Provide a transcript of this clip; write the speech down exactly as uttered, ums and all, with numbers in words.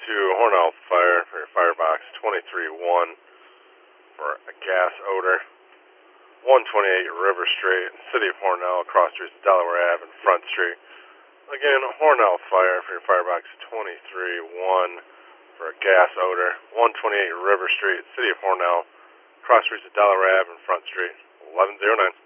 to Hornell Fire for your firebox twenty-three one for a gas odor. one twenty-eight River Street, City of Hornell, cross streets Delaware Avenue and Front Street. Again, Hornell Fire for your firebox twenty-three one for a gas odor. one twenty-eight River Street, City of Hornell, cross streets Delaware Avenue and Front Street. eleven oh nine.